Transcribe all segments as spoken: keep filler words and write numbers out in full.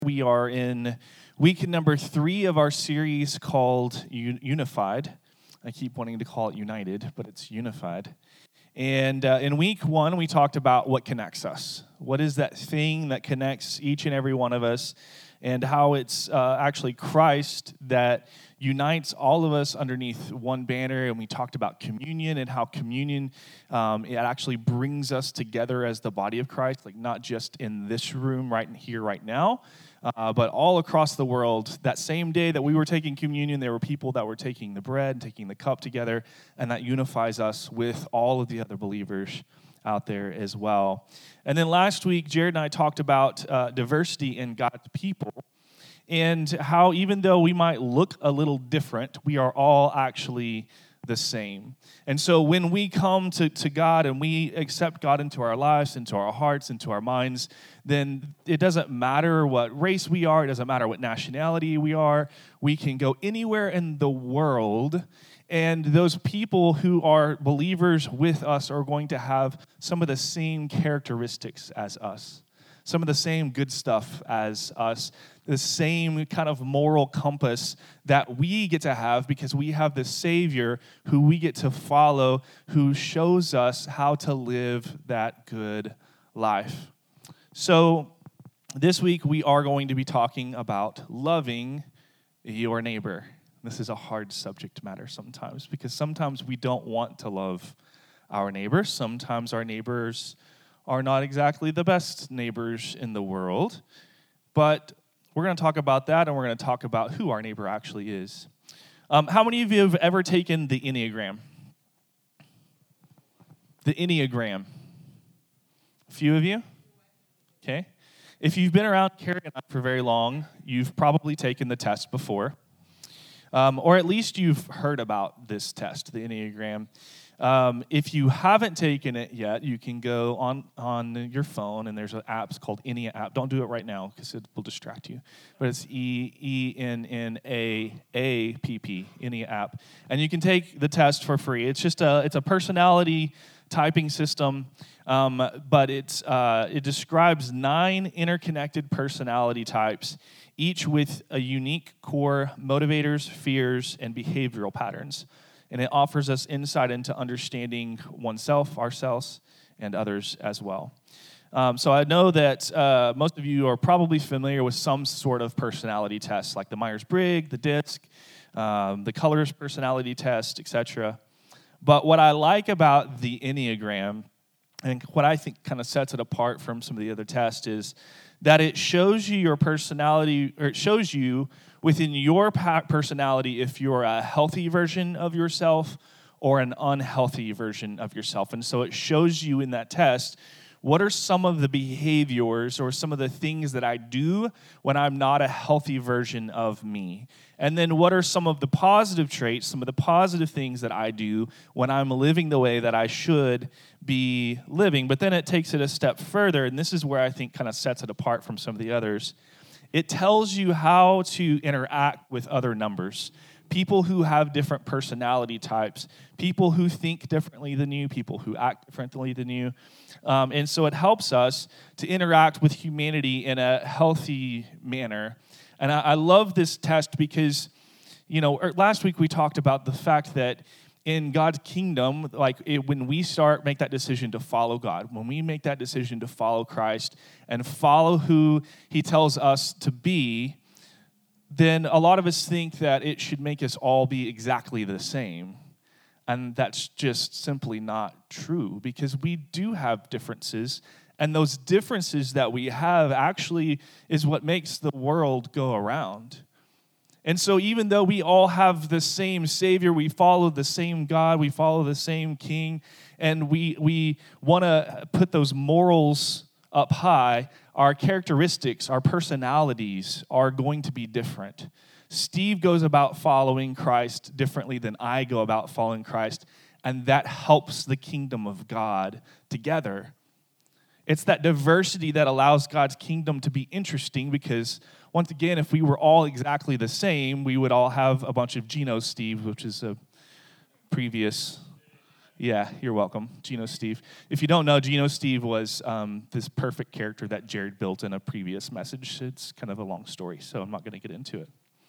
We are in week number three of our series called Unified. I keep wanting to call it United, but it's Unified. And uh, in week one, we talked about what connects us. What is that thing that connects each and every one of us, and how it's uh, actually Christ that unites all of us underneath one banner. And we talked about communion and how communion, um, it actually brings us together as the body of Christ, like not just in this room right here, right now, uh, but all across the world. That same day that we were taking communion, there were people that were taking the bread and taking the cup together, and that unifies us with all of the other believers out there as well. And then last week, Jared and I talked about uh, diversity in God's people, and how even though we might look a little different, we are all actually the same. And so when we come to, to God and we accept God into our lives, into our hearts, into our minds, then it doesn't matter what race we are, it doesn't matter what nationality we are, we can go anywhere in the world, and those people who are believers with us are going to have some of the same characteristics as us, some of the same good stuff as us, the same kind of moral compass that we get to have because we have the Savior who we get to follow, who shows us how to live that good life. So this week we are going to be talking about loving your neighbor. This is a hard subject matter sometimes because sometimes we don't want to love our neighbors. Sometimes our neighbors are not exactly the best neighbors in the world, but we're going to talk about that, and we're going to talk about who our neighbor actually is. Um, how many of you have ever taken the Enneagram? The Enneagram. A few of you? Okay. If you've been around Carrie and I for very long, you've probably taken the test before, um, or at least you've heard about this test, the Enneagram. Um, if you haven't taken it yet, you can go on, on your phone, and there's an app called Ennea app. Don't do it right now because it will distract you. But it's E E N N A A P P, Ennea app. And you can take the test for free. It's just a it's a personality typing system, um, but it's uh, it describes nine interconnected personality types, each with a unique core motivators, fears, and behavioral patterns. And it offers us insight into understanding oneself, ourselves, and others as well. Um, so I know that uh, most of you are probably familiar with some sort of personality test, like the Myers-Briggs, the DISC, um, the Colors personality test, et cetera. But what I like about the Enneagram, and what I think kind of sets it apart from some of the other tests, is that it shows you your personality, or it shows you within your personality if you're a healthy version of yourself or an unhealthy version of yourself. And so it shows you in that test, what are some of the behaviors or some of the things that I do when I'm not a healthy version of me? And then what are some of the positive traits, some of the positive things that I do when I'm living the way that I should be living? But then it takes it a step further, and this is where I think kind of sets it apart from some of the others. It tells you how to interact with other numbers, people who have different personality types, people who think differently than you, people who act differently than you. Um, and so it helps us to interact with humanity in a healthy manner. And I, I love this test because, you know, last week we talked about the fact that in God's kingdom, like it, when we start make that decision to follow God, when we make that decision to follow Christ and follow who He tells us to be, then a lot of us think that it should make us all be exactly the same. And that's just simply not true, because we do have differences, and those differences that we have actually is what makes the world go around. And so even though we all have the same Savior, we follow the same God, we follow the same King, and we we want to put those morals up high, our characteristics, our personalities are going to be different. Steve goes about following Christ differently than I go about following Christ, and that helps the kingdom of God together. It's that diversity that allows God's kingdom to be interesting, because once again, if we were all exactly the same, we would all have a bunch of Geno Steve, which is a previous, Yeah, you're welcome. Geno Steve. If you don't know, Geno Steve was um, this perfect character that Jared built in a previous message. It's kind of a long story, so I'm not going to get into it.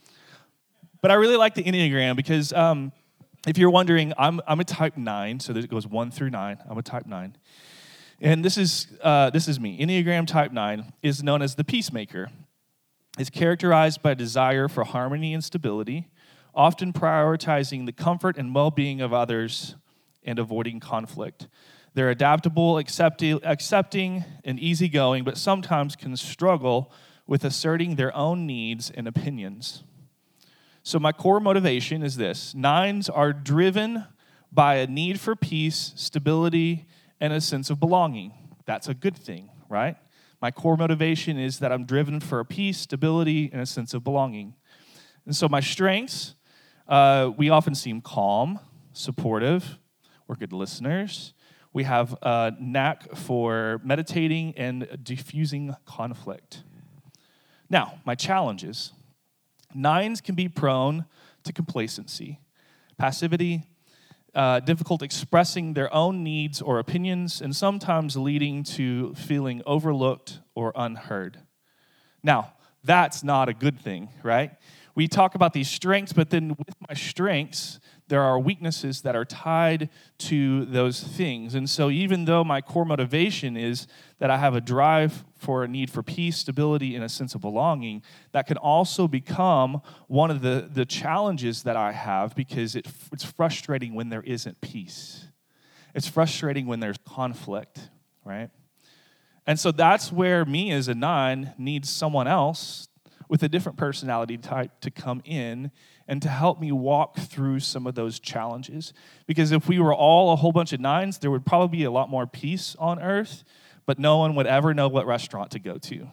But I really like the Enneagram because um, if you're wondering, I'm I'm a type nine, so it goes one through nine. I'm a type nine. And this is uh, this is me. Enneagram type nine is known as the peacemaker. It's characterized by a desire for harmony and stability, often prioritizing the comfort and well-being of others and avoiding conflict. They're adaptable, accepti- accepting, and easygoing, but sometimes can struggle with asserting their own needs and opinions. So my core motivation is this. Nines are driven by a need for peace, stability, and a sense of belonging. That's a good thing, right? My core motivation is that I'm driven for a peace, stability, and a sense of belonging. And so my strengths, uh, we often seem calm, supportive. We're good listeners. We have a knack for meditating and diffusing conflict. Now, my challenges. Nines can be prone to complacency, passivity, uh, difficult expressing their own needs or opinions, and sometimes leading to feeling overlooked or unheard. Now, that's not a good thing, right? We talk about these strengths, but then with my strengths, there are weaknesses that are tied to those things. And so even though my core motivation is that I have a drive for a need for peace, stability, and a sense of belonging, that can also become one of the, the challenges that I have because it, it's frustrating when there isn't peace. It's frustrating when there's conflict, right? And so that's where me as a nine needs someone else with a different personality type to come in and to help me walk through some of those challenges. Because if we were all a whole bunch of nines, there would probably be a lot more peace on earth, but no one would ever know what restaurant to go to.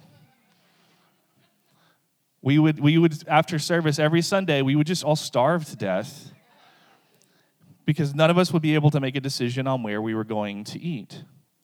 We would, we would after service every Sunday, we would just all starve to death because none of us would be able to make a decision on where we were going to eat.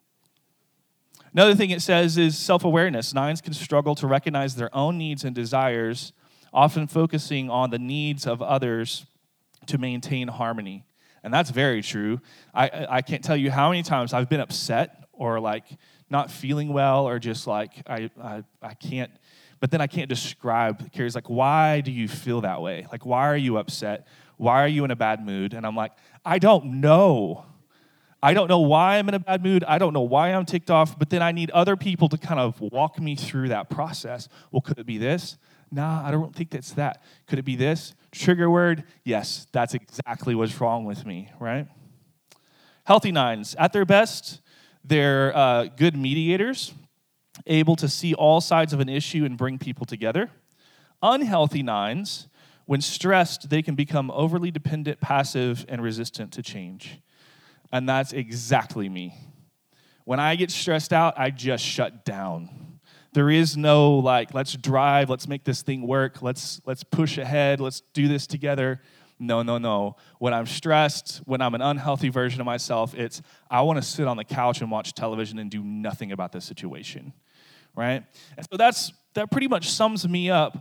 Another thing it says is self-awareness. Nines can struggle to recognize their own needs and desires, often focusing on the needs of others to maintain harmony. And that's very true. I, I can't tell you how many times I've been upset or like not feeling well or just like I, I, I can't, but then I can't describe. Carrie's like, why do you feel that way? Like, why are you upset? Why are you in a bad mood? And I'm like, I don't know. I don't know why I'm in a bad mood. I don't know why I'm ticked off, but then I need other people to kind of walk me through that process. Well, could it be this? Nah, I don't think that's that. Could it be this? Trigger word? Yes, that's exactly what's wrong with me, right? Healthy nines, at their best, they're uh, good mediators, able to see all sides of an issue and bring people together. Unhealthy nines, when stressed, they can become overly dependent, passive, and resistant to change. And that's exactly me. When I get stressed out, I just shut down. There is no like, let's drive, let's make this thing work, let's let's push ahead, let's do this together. No, no, no. When I'm stressed, when I'm an unhealthy version of myself, it's I want to sit on the couch and watch television and do nothing about the situation, right? And so that's that pretty much sums me up.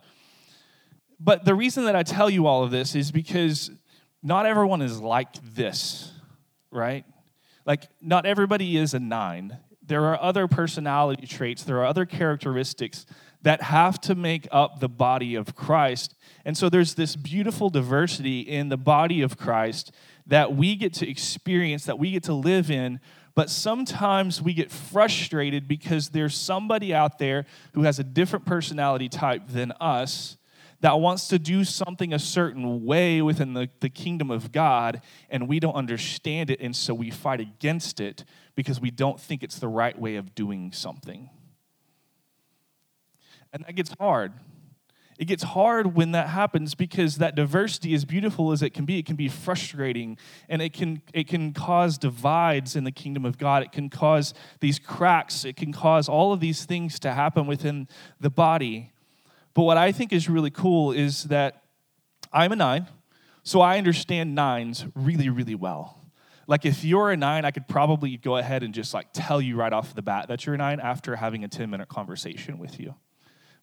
But the reason that I tell you all of this is because not everyone is like this. Right? Like, not everybody is a nine. There are other personality traits, there are other characteristics that have to make up the body of Christ. And so there's this beautiful diversity in the body of Christ that we get to experience, that we get to live in, but sometimes we get frustrated because there's somebody out there who has a different personality type than us that wants to do something a certain way within the, the kingdom of God, and we don't understand it, and so we fight against it because we don't think it's the right way of doing something. And that gets hard. It gets hard when that happens because that diversity, as beautiful as it can be, it can be frustrating, and it can it can cause divides in the kingdom of God. It can cause these cracks. It can cause all of these things to happen within the body. But what I think is really cool is that I'm a nine, so I understand nines really, really well. Like if you're a nine, I could probably go ahead and just like tell you right off the bat that you're a nine after having a ten-minute conversation with you.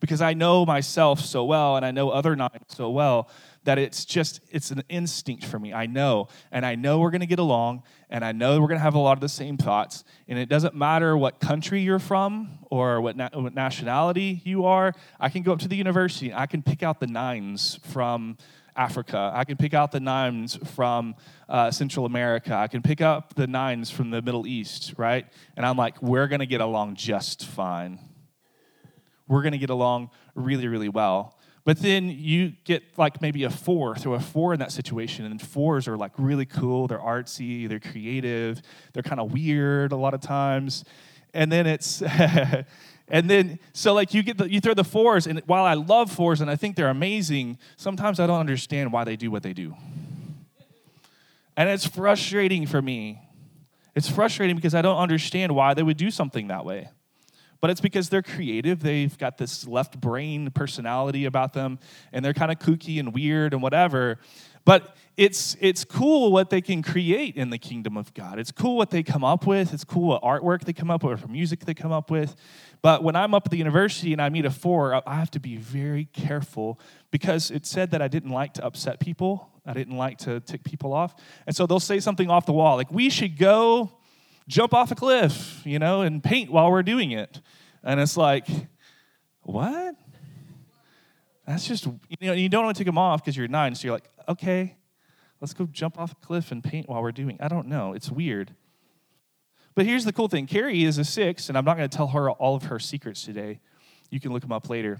because I know myself so well and I know other nines so well that it's just, it's an instinct for me. I know, and I know we're going to get along, and I know we're going to have a lot of the same thoughts, and it doesn't matter what country you're from or what, na- what nationality you are. I can go up to the university, and I can pick out the nines from Africa. I can pick out the nines from uh, Central America. I can pick up the nines from the Middle East, right? And I'm like, we're going to get along just fine. We're going to get along really, really well. But then you get like maybe a four, throw a four in that situation, and fours are like really cool. They're artsy, they're creative, they're kind of weird a lot of times. And then it's, and then, so like you get the, you throw the fours, and while I love fours and I think they're amazing, sometimes I don't understand why they do what they do. And it's frustrating for me. It's frustrating because I don't understand why they would do something that way. But it's because they're creative. They've got this left brain personality about them, and they're kind of kooky and weird and whatever. But it's it's cool what they can create in the kingdom of God. It's cool what they come up with. It's cool what artwork they come up with or music they come up with. But when I'm up at the university and I meet a four, I have to be very careful because it said that I didn't like to upset people. I didn't like to tick people off. And so they'll say something off the wall, like, we should go jump off a cliff, you know, and paint while we're doing it. And it's like, what? That's just, you know, you don't want to take them off because you're nine, so you're like, okay, let's go jump off a cliff and paint while we're doing it. I don't know. It's weird. But here's the cool thing. Carrie is a six, and I'm not going to tell her all of her secrets today. You can look them up later.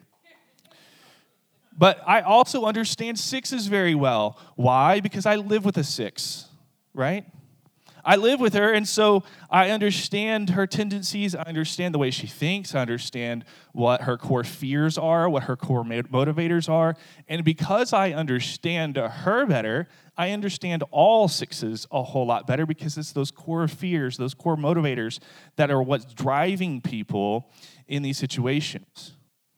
But I also understand sixes very well. Why? Because I live with a six, right? I live with her, and so I understand her tendencies. I understand the way she thinks. I understand what her core fears are, what her core motivators are. And because I understand her better, I understand all sixes a whole lot better because it's those core fears, those core motivators that are what's driving people in these situations.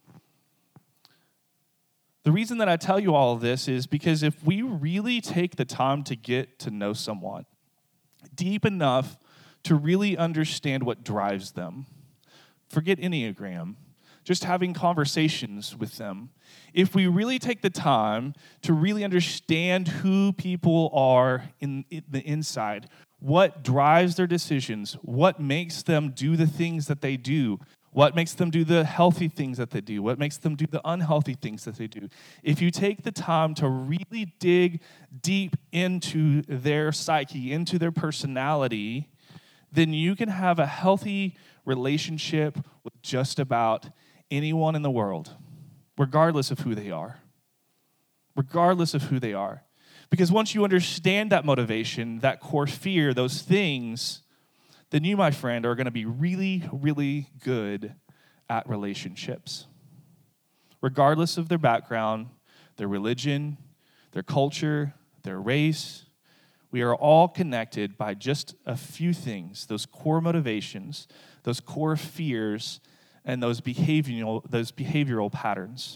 The reason that I tell you all of this is because if we really take the time to get to know someone deep enough to really understand what drives them, forget Enneagram, just having conversations with them. If we really take the time to really understand who people are in, in the inside, what drives their decisions, what makes them do the things that they do, what makes them do the healthy things that they do, what makes them do the unhealthy things that they do. If you take the time to really dig deep into their psyche, into their personality, then you can have a healthy relationship with just about anyone in the world, regardless of who they are. Regardless of who they are. Because once you understand that motivation, that core fear, those things, then you, my friend, are going to be really, really good at relationships. Regardless of their background, their religion, their culture, their race, we are all connected by just a few things, those core motivations, those core fears, and those behavioral, those behavioral patterns.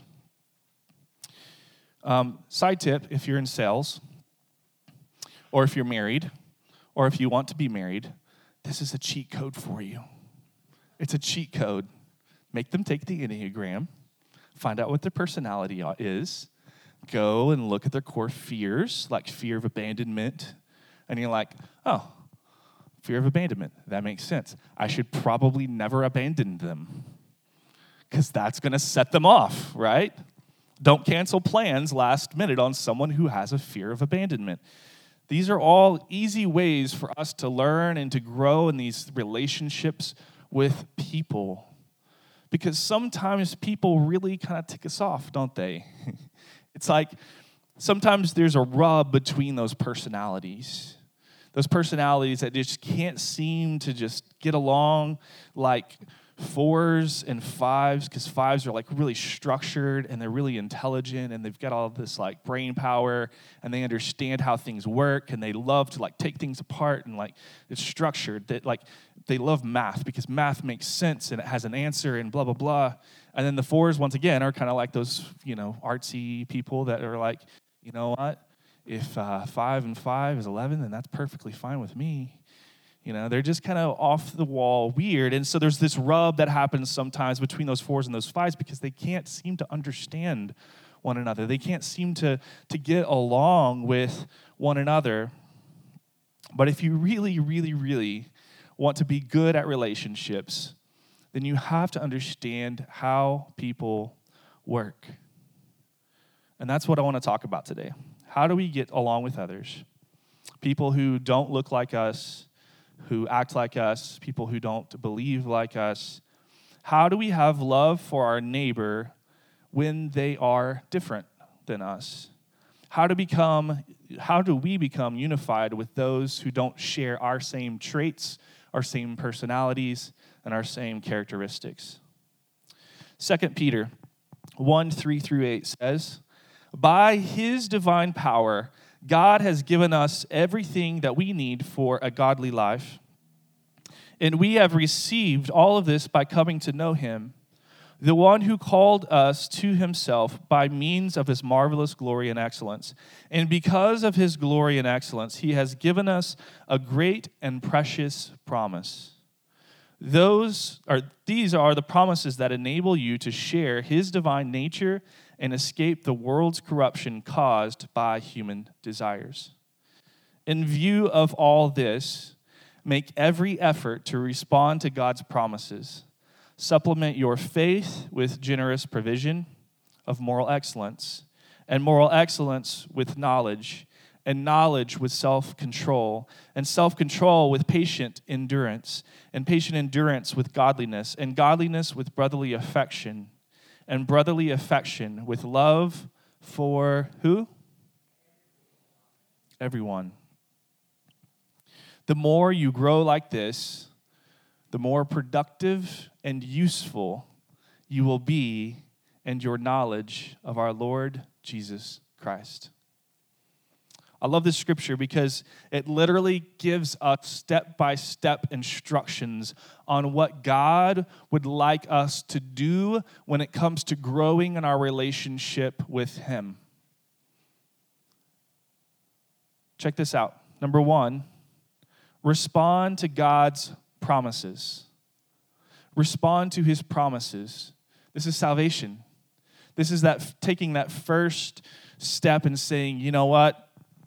Um, side tip, if you're in sales, or if you're married, or if you want to be married, this is a cheat code for you. It's a cheat code. Make them take the Enneagram, find out what their personality is, go and look at their core fears, like fear of abandonment, and you're like, oh, fear of abandonment, that makes sense. I should probably never abandon them because that's going to set them off, right? Don't cancel plans last minute on someone who has a fear of abandonment. These are all easy ways for us to learn and to grow in these relationships with people. Because sometimes people really kind of tick us off, don't they? It's like sometimes there's a rub between those personalities. Those personalities that just can't seem to just get along like fours and fives, because fives are like really structured and they're really intelligent and they've got all this like brain power and they understand how things work and they love to like take things apart and like it's structured. That like they love math because math makes sense and it has an answer and blah blah blah. And then the fours once again are kind of like those, you know, artsy people that are like, you know what, if uh, five and five is eleven, then that's perfectly fine with me. You know, they're just kind of off the wall weird. And so there's this rub that happens sometimes between those fours and those fives because they can't seem to understand one another. They can't seem to, to get along with one another. But if you really, really, really want to be good at relationships, then you have to understand how people work. And that's what I want to talk about today. How do we get along with others? People who don't look like us, who act like us, people who don't believe like us. How do we have love for our neighbor when they are different than us? How to become, how do we become unified with those who don't share our same traits, our same personalities, and our same characteristics? Second Peter one, three through eight says, "By his divine power, God has given us everything that we need for a godly life, and we have received all of this by coming to know him, the one who called us to himself by means of his marvelous glory and excellence. And because of his glory and excellence, he has given us a great and precious promise. Those are these are the promises that enable you to share his divine nature and escape the world's corruption caused by human desires. In view of all this, make every effort to respond to God's promises. Supplement your faith with generous provision of moral excellence, and moral excellence with knowledge, and knowledge with self-control, and self-control with patient endurance, and patient endurance with godliness, and godliness with brotherly affection, and brotherly affection with love for who? Everyone. The more you grow like this, the more productive and useful you will be in your knowledge of our Lord Jesus Christ." I love this scripture because it literally gives us step-by-step instructions on what God would like us to do when it comes to growing in our relationship with him. Check this out. Number one, respond to God's promises. Respond to his promises. This is salvation. This is that taking that first step and saying, you know what?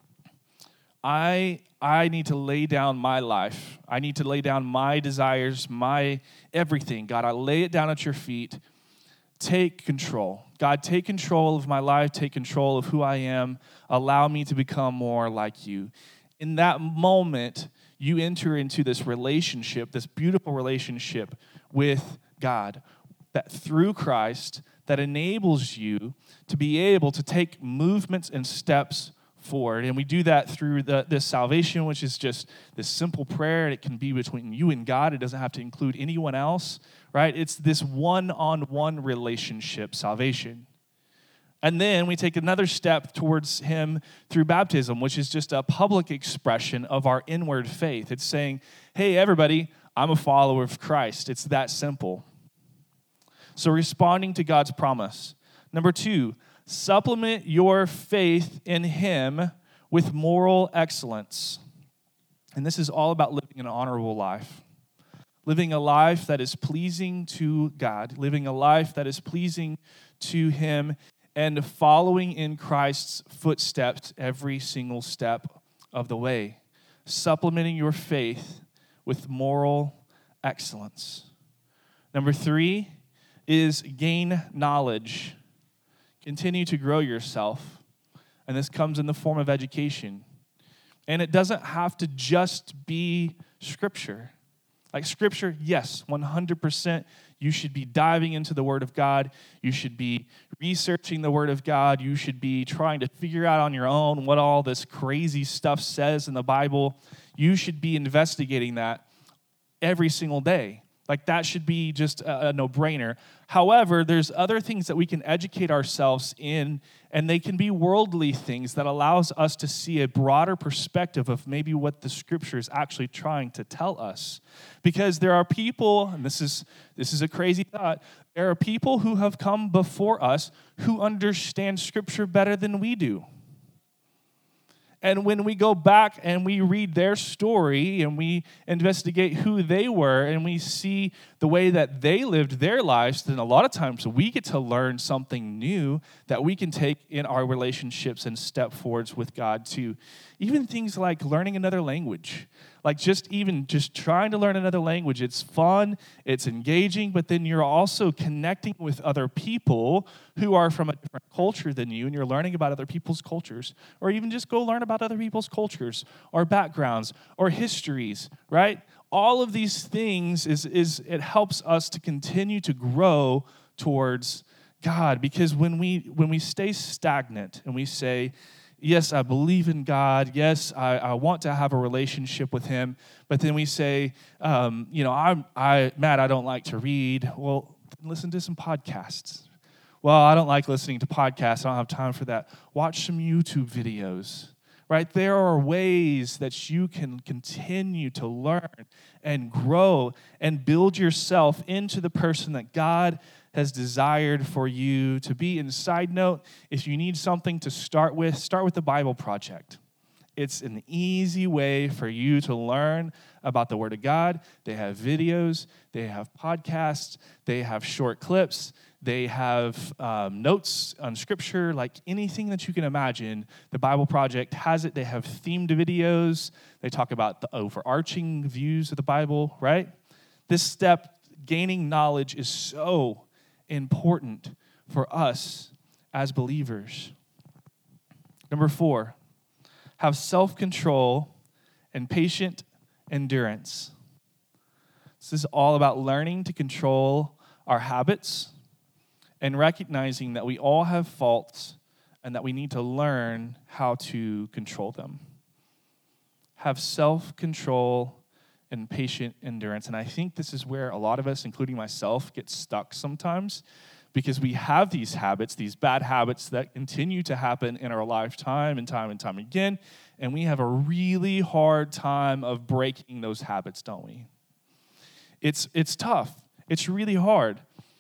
I I need to lay down my life. I need to lay down my desires, my everything. God, I lay it down at your feet. Take control. God, take control of my life. Take control of who I am. Allow me to become more like you. In that moment, you enter into this relationship, this beautiful relationship with God, that through Christ, that enables you to be able to take movements and steps forward. And we do that through the, this salvation, which is just this simple prayer. And it can be between you and God. It doesn't have to include anyone else, right? It's this one-on-one relationship, salvation. And then we take another step towards him through baptism, which is just a public expression of our inward faith. It's saying, hey, everybody, I'm a follower of Christ. It's that simple. So responding to God's promise. Number two, supplement your faith in him with moral excellence. And this is all about living an honorable life. Living a life that is pleasing to God. Living a life that is pleasing to him. And following in Christ's footsteps every single step of the way. Supplementing your faith with moral excellence. Number three is gain knowledge. Continue to grow yourself. And this comes in the form of education. And it doesn't have to just be Scripture. Like Scripture, yes, one hundred percent. You should be diving into the Word of God. You should be researching the Word of God. You should be trying to figure out on your own what all this crazy stuff says in the Bible. You should be investigating that every single day. Like that should be just a, a no-brainer. However, there's other things that we can educate ourselves in, and they can be worldly things that allows us to see a broader perspective of maybe what the Scripture is actually trying to tell us. Because there are people, and this is this is a crazy thought, there are people who have come before us who understand Scripture better than we do. And when we go back and we read their story and we investigate who they were and we see the way that they lived their lives, then a lot of times we get to learn something new that we can take in our relationships and step forwards with God too. Even things like learning another language. Like just even just trying to learn another language. It's fun, it's engaging, but then you're also connecting with other people who are from a different culture than you, and you're learning about other people's cultures. Or even just go learn about other people's cultures or backgrounds or histories, right? All of these things, is, is it helps us to continue to grow towards God. Because when we when we stay stagnant and we say, yes, I believe in God. Yes, I, I want to have a relationship with Him. But then we say, um, you know, I'm, I, Matt, I don't like to read. Well, listen to some podcasts. Well, I don't like listening to podcasts. I don't have time for that. Watch some YouTube videos, right? There are ways that you can continue to learn and grow and build yourself into the person that God has desired for you to be. And side note, if you need something to start with, start with the Bible Project. It's an easy way for you to learn about the Word of God. They have videos, they have podcasts, they have short clips, they have um, notes on Scripture, like anything that you can imagine. The Bible Project has it. They have themed videos. They talk about the overarching views of the Bible, right? This step, gaining knowledge, is so important for us as believers. Number four, have self-control and patient endurance. This is all about learning to control our habits and recognizing that we all have faults and that we need to learn how to control them. Have self-control and patient endurance. And I think this is where a lot of us, including myself, get stuck sometimes, because we have these habits, these bad habits that continue to happen in our lifetime and time and time again, and we have a really hard time of breaking those habits, don't we? It's, it's tough. It's really hard.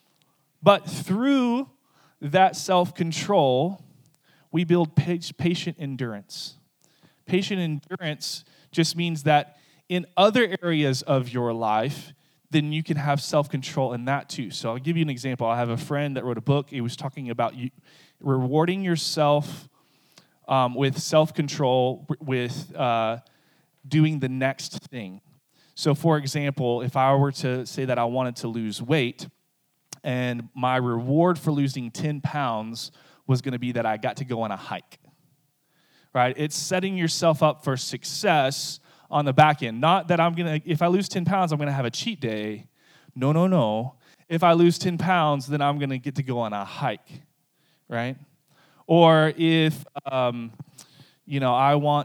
But through that self-control, we build patient endurance. Patient endurance just means that in other areas of your life, then you can have self-control in that too. So I'll give you an example. I have a friend that wrote a book. He was talking about you, rewarding yourself um, with self-control, with uh, doing the next thing. So for example, if I were to say that I wanted to lose weight, and my reward for losing ten pounds was going to be that I got to go on a hike, right? It's setting yourself up for success on the back end. Not that I'm going to, if I lose ten pounds, I'm going to have a cheat day. No, no, no. If I lose ten pounds, then I'm going to get to go on a hike, right? Or if, um, you know, I want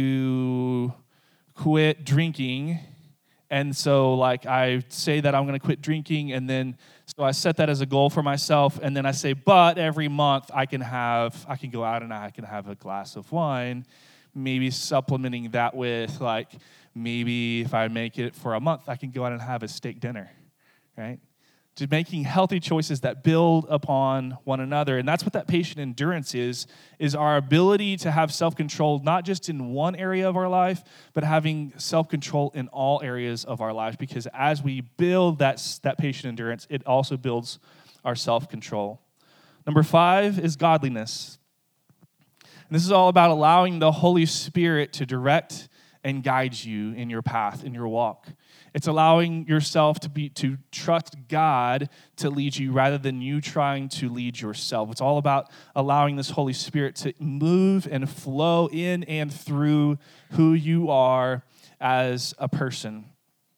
to quit drinking, and so, like, I say that I'm going to quit drinking, and then, so I set that as a goal for myself, and then I say, but every month I can have, I can go out and I can have a glass of wine, maybe supplementing that with, like, maybe if I make it for a month, I can go out and have a steak dinner, right? To making healthy choices that build upon one another. And that's what that patient endurance is, is our ability to have self-control, not just in one area of our life, but having self-control in all areas of our life. Because as we build that, that patient endurance, it also builds our self-control. Number five is godliness. And this is all about allowing the Holy Spirit to direct and guide you in your path, in your walk. It's allowing yourself to be to trust God to lead you rather than you trying to lead yourself. It's all about allowing this Holy Spirit to move and flow in and through who you are as a person.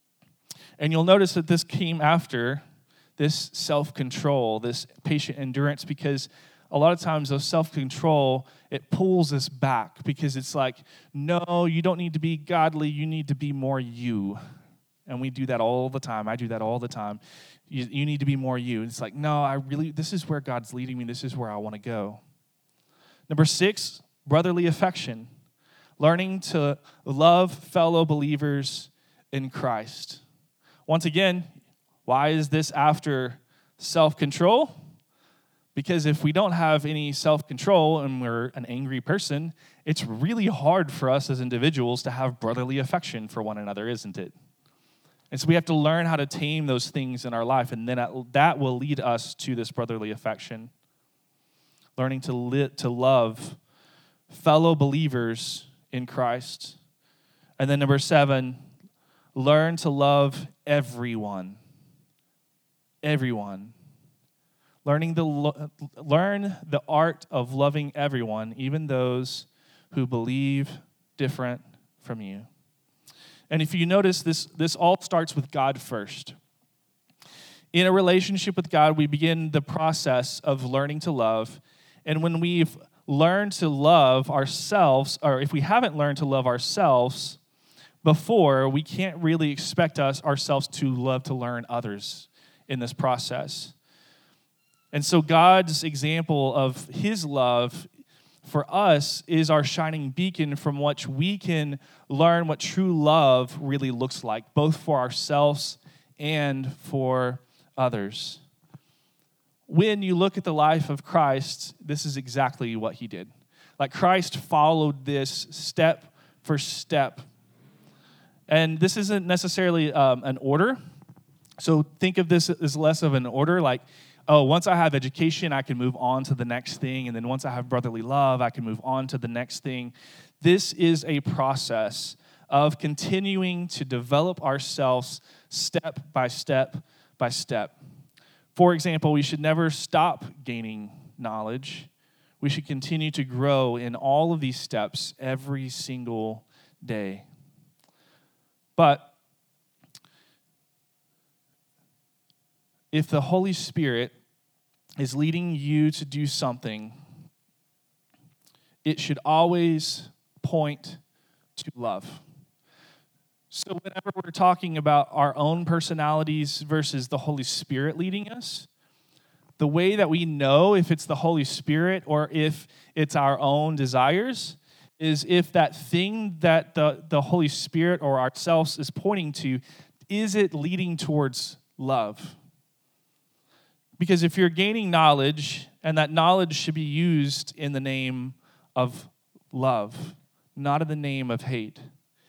And you'll notice that this came after this self-control, this patient endurance, because a lot of times those self-control, it pulls us back because it's like, no, you don't need to be godly, you need to be more you. And we do that all the time. I do that all the time. You, you need to be more you. It's like, no, I really, this is where God's leading me. This is where I want to go. Number six, brotherly affection. Learning to love fellow believers in Christ. Once again, why is this after self-control? Because if we don't have any self-control and we're an angry person, it's really hard for us as individuals to have brotherly affection for one another, isn't it? And so we have to learn how to tame those things in our life, and then that will lead us to this brotherly affection. Learning to li- to love fellow believers in Christ. And then number seven, learn to love everyone. Everyone. Learning the lo- learn the art of loving everyone, even those who believe different from you. And if you notice, this, this all starts with God first. In a relationship with God, we begin the process of learning to love. And when we've learned to love ourselves, or if we haven't learned to love ourselves before, we can't really expect us ourselves to love to learn others in this process. And so God's example of his love for us is our shining beacon from which we can learn what true love really looks like, both for ourselves and for others. When you look at the life of Christ, this is exactly what he did. Like Christ followed this step for step. And this isn't necessarily um, an order. So think of this as less of an order, like, oh, once I have education, I can move on to the next thing. And then once I have brotherly love, I can move on to the next thing. This is a process of continuing to develop ourselves step by step by step. For example, we should never stop gaining knowledge. We should continue to grow in all of these steps every single day. But if the Holy Spirit is leading you to do something, it should always point to love. So whenever we're talking about our own personalities versus the Holy Spirit leading us, the way that we know if it's the Holy Spirit or if it's our own desires is if that thing that the, the Holy Spirit or ourselves is pointing to, is it leading towards love? Because if you're gaining knowledge, and that knowledge should be used in the name of love, not in the name of hate.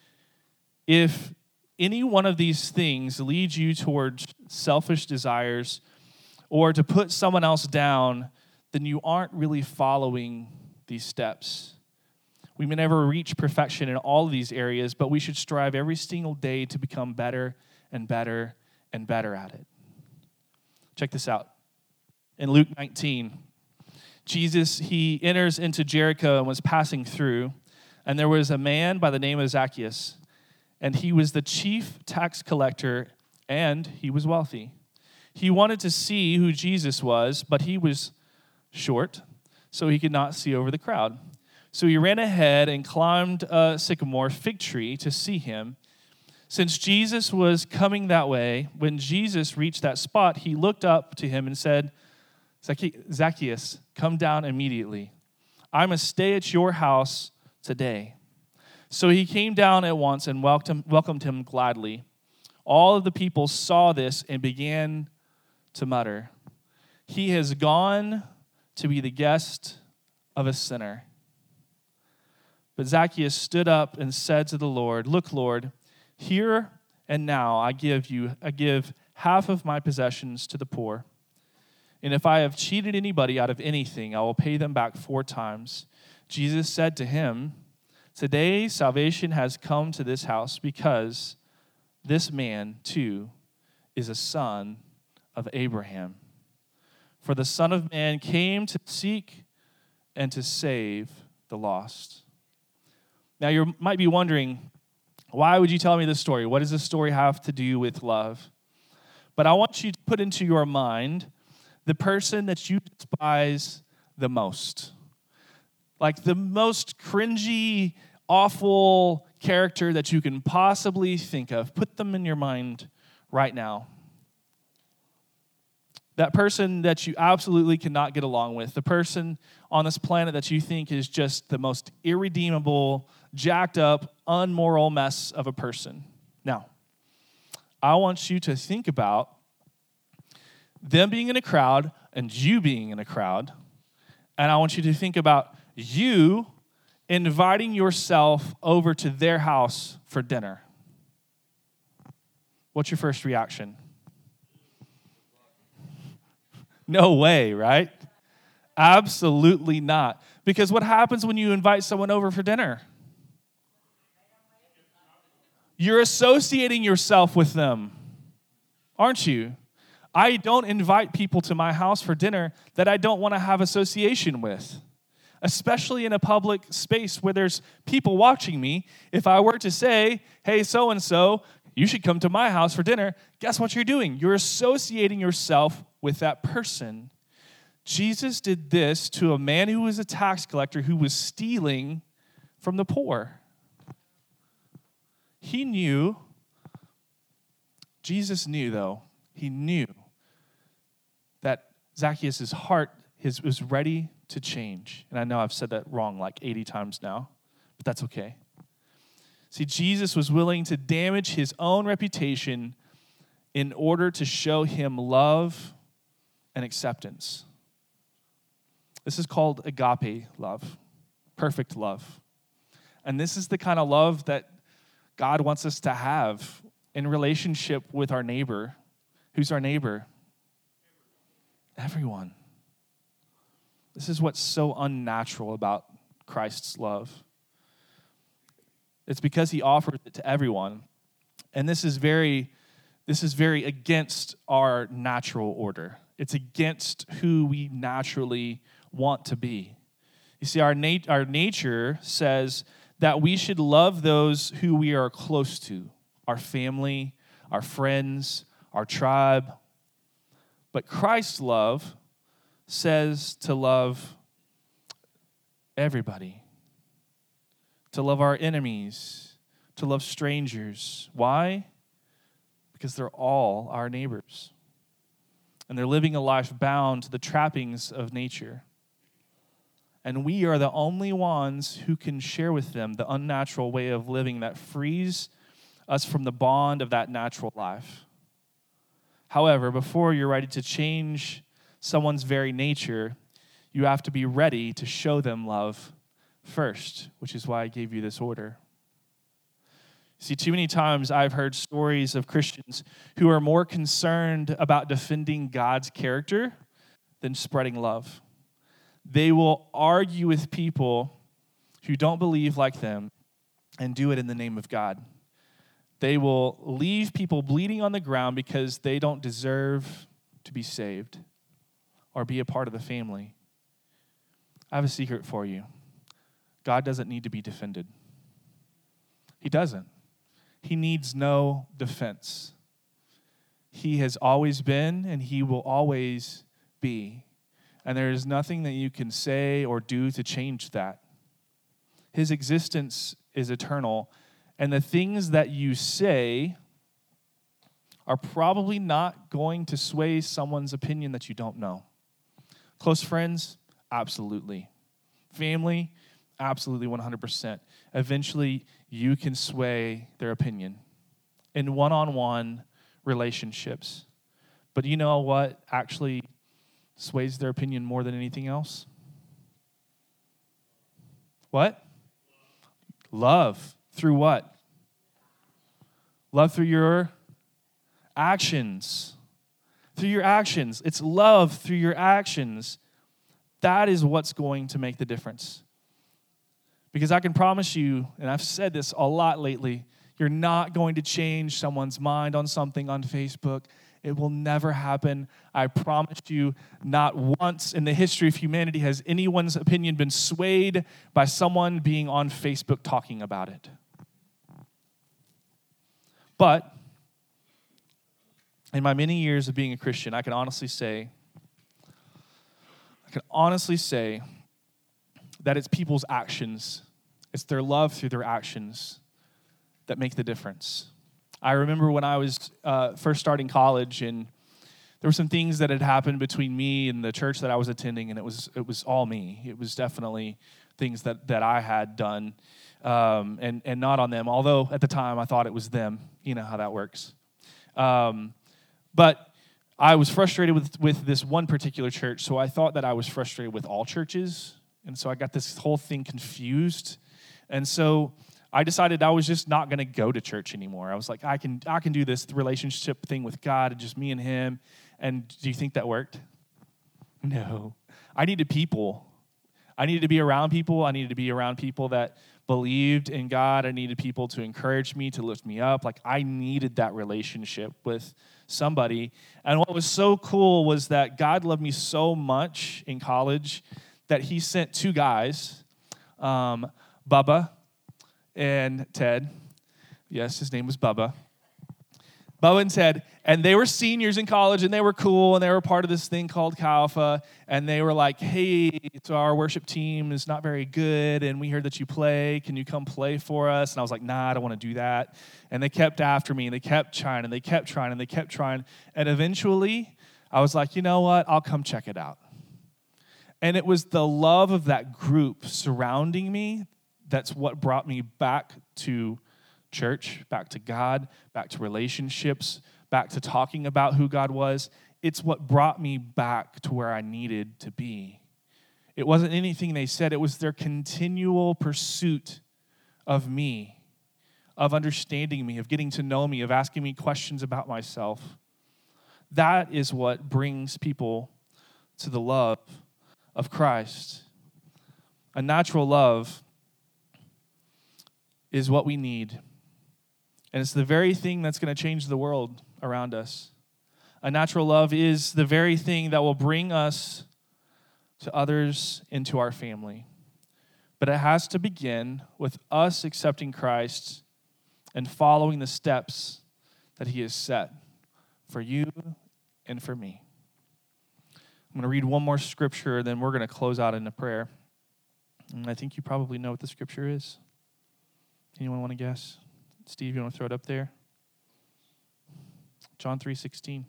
If any one of these things leads you towards selfish desires or to put someone else down, then you aren't really following these steps. We may never reach perfection in all of these areas, but we should strive every single day to become better and better and better at it. Check this out. In Luke nineteen, Jesus, he enters into Jericho and was passing through, and there was a man by the name of Zacchaeus, and he was the chief tax collector, and he was wealthy. He wanted to see who Jesus was, but he was short, so he could not see over the crowd. So he ran ahead and climbed a sycamore fig tree to see him. Since Jesus was coming that way, when Jesus reached that spot, he looked up to him and said, Zacchaeus, come down immediately. I must stay at your house today. So he came down at once and welcomed, welcomed him gladly. All of the people saw this and began to mutter, he has gone to be the guest of a sinner. But Zacchaeus stood up and said to the Lord, look, Lord, here and now I give you, I give half of my possessions to the poor. And if I have cheated anybody out of anything, I will pay them back four times. Jesus said to him, today salvation has come to this house because this man, too, is a son of Abraham. For the Son of Man came to seek and to save the lost. Now, you might be wondering, why would you tell me this story? What does this story have to do with love? But I want you to put into your mind the person that you despise the most. Like the most cringy, awful character that you can possibly think of. Put them in your mind right now. That person that you absolutely cannot get along with. The person on this planet that you think is just the most irredeemable, jacked up, unmoral mess of a person. Now, I want you to think about them being in a crowd and you being in a crowd. And I want you to think about you inviting yourself over to their house for dinner. What's your first reaction? No way, right? Absolutely not. Because what happens when you invite someone over for dinner? You're associating yourself with them, aren't you? I don't invite people to my house for dinner that I don't want to have association with, especially in a public space where there's people watching me. If I were to say, hey, so-and-so, you should come to my house for dinner, guess what you're doing? You're associating yourself with that person. Jesus did this to a man who was a tax collector who was stealing from the poor. He knew, Jesus knew though, he knew that Zacchaeus' heart his, was ready to change. And I know I've said that wrong like eighty times now, but that's okay. See, Jesus was willing to damage his own reputation in order to show him love and acceptance. This is called agape love, perfect love. And this is the kind of love that God wants us to have in relationship with our neighbor. Who's our neighbor? Everyone. This is what's so unnatural about Christ's love. It's because he offers it to everyone. And this is very, this is very against our natural order. It's against who we naturally want to be. You see, our, nat- our nature says that we should love those who we are close to, our family, our friends, our tribe. But Christ's love says to love everybody, to love our enemies, to love strangers. Why? Because they're all our neighbors. And they're living a life bound to the trappings of nature. And we are the only ones who can share with them the unnatural way of living that frees us from the bond of that natural life. However, before you're ready to change someone's very nature, you have to be ready to show them love first, which is why I gave you this order. See, too many times I've heard stories of Christians who are more concerned about defending God's character than spreading love. They will argue with people who don't believe like them and do it in the name of God. They will leave people bleeding on the ground because they don't deserve to be saved or be a part of the family. I have a secret for you. God doesn't need to be defended. He doesn't. He needs no defense. He has always been and he will always be. And there is nothing that you can say or do to change that. His existence is eternal. And the things that you say are probably not going to sway someone's opinion that you don't know. Close friends? Absolutely. Family? Absolutely, one hundred percent. Eventually, you can sway their opinion in one-on-one relationships. But you know what actually sways their opinion more than anything else? What? Love. Through what? Love through your actions. Through your actions. It's love through your actions. That is what's going to make the difference. Because I can promise you, and I've said this a lot lately, you're not going to change someone's mind on something on Facebook. It will never happen. I promise you, not once in the history of humanity has anyone's opinion been swayed by someone being on Facebook talking about it. But in my many years of being a Christian, I can honestly say, I can honestly say that it's people's actions, it's their love through their actions that make the difference. I remember when I was uh, first starting college, and there were some things that had happened between me and the church that I was attending, and it was it was all me. It was definitely things that, that I had done, um, and and not on them. Although at the time I thought it was them. You know how that works. Um, but I was frustrated with, with this one particular church, so I thought that I was frustrated with all churches. And so I got this whole thing confused. And so I decided I was just not going to go to church anymore. I was like, I can I can do this relationship thing with God, just me and him. And do you think that worked? No. I needed people. I needed to be around people. I needed to be around people that believed in God. I needed people to encourage me, to lift me up. Like, I needed that relationship with somebody. And what was so cool was that God loved me so much in college that he sent two guys, um, Bubba and Ted. Yes, his name was Bubba. Bubba and Ted, and they were seniors in college, and they were cool, and they were part of this thing called Chi Alpha, and they were like, hey, so our worship team is not very good, and we heard that you play. Can you come play for us? And I was like, nah, I don't want to do that. And they kept after me, and they kept trying, and they kept trying, and they kept trying, and eventually, I was like, you know what? I'll come check it out. And it was the love of that group surrounding me that's what brought me back to church, back to God, back to relationships, back to talking about who God was. It's what brought me back to where I needed to be. It wasn't anything they said. It was their continual pursuit of me, of understanding me, of getting to know me, of asking me questions about myself. That is what brings people to the love of Christ. A natural love is what we need. And it's the very thing that's going to change the world around us. A natural love is the very thing that will bring us to others into our family. But it has to begin with us accepting Christ and following the steps that he has set for you and for me. I'm going to read one more scripture, then we're going to close out in a prayer. And I think you probably know what the scripture is. Anyone want to guess? Steve, you want to throw it up there? John three sixteen.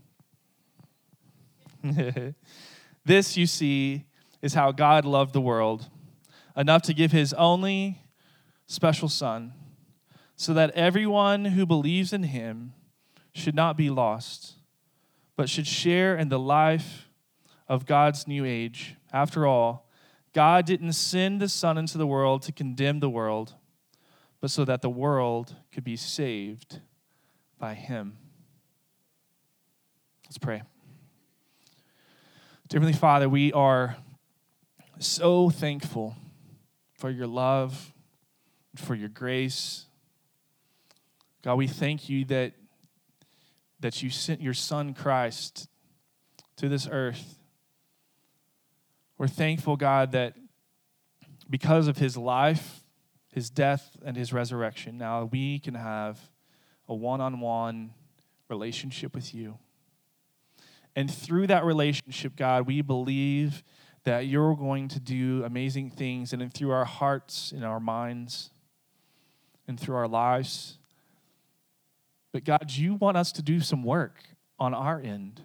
This, you see, is how God loved the world, enough to give his only special Son, so that everyone who believes in him should not be lost, but should share in the life of God's new age. After all, God didn't send the Son into the world to condemn the world, but so that the world could be saved by him. Let's pray. Dear Heavenly Father, we are so thankful for your love, for your grace. God, we thank you that, that you sent your Son Christ to this earth. We're thankful, God, that because of his life, his death, and his resurrection, now we can have a one-on-one relationship with you. And through that relationship, God, we believe that you're going to do amazing things, and through our hearts, in our minds, and through our lives. But God, you want us to do some work on our end.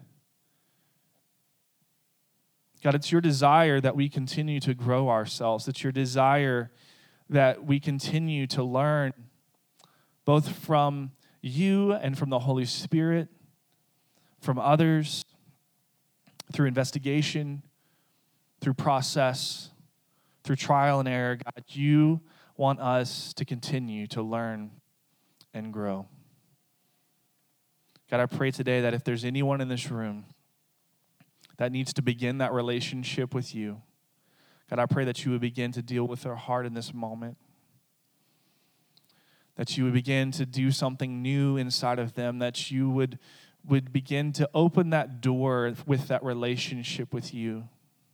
God, it's your desire that we continue to grow ourselves. It's your desire that we continue to learn both from you and from the Holy Spirit, from others, through investigation, through process, through trial and error. God, you want us to continue to learn and grow. God, I pray today that if there's anyone in this room that needs to begin that relationship with you, God, I pray that you would begin to deal with their heart in this moment. That you would begin to do something new inside of them. That you would, would begin to open that door with that relationship with you.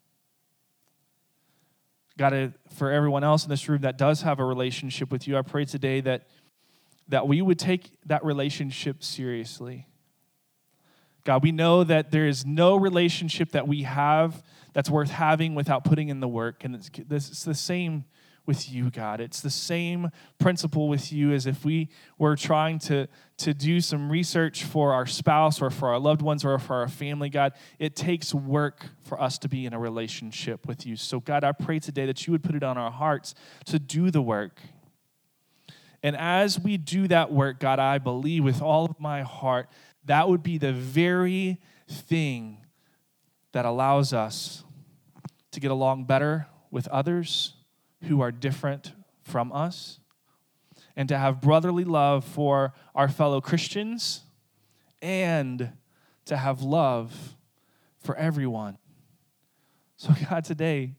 God, for everyone else in this room that does have a relationship with you, I pray today that, that we would take that relationship seriously. God, we know that there is no relationship that we have that's worth having without putting in the work. And it's, it's the same with you, God. It's the same principle with you as if we were trying to, to do some research for our spouse or for our loved ones or for our family, God. It takes work for us to be in a relationship with you. So, God, I pray today that you would put it on our hearts to do the work. And as we do that work, God, I believe with all of my heart, that would be the very thing that allows us to get along better with others who are different from us, and to have brotherly love for our fellow Christians, and to have love for everyone. So God, today,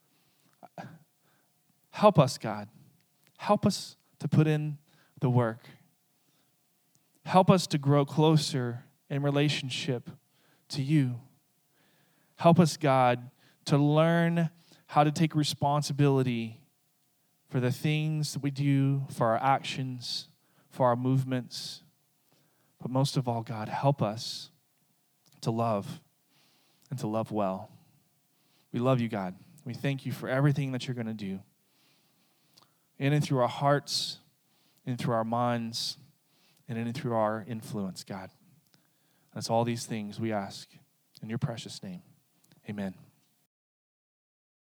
help us, God. Help us to put in the work. Help us to grow closer in relationship to you. Help us, God, to learn how to take responsibility for the things that we do, for our actions, for our movements. But most of all, God, help us to love and to love well. We love you, God. We thank you for everything that you're going to do in and through our hearts, in and through our minds, and in and through our influence, God. That's all these things we ask in your precious name. Amen.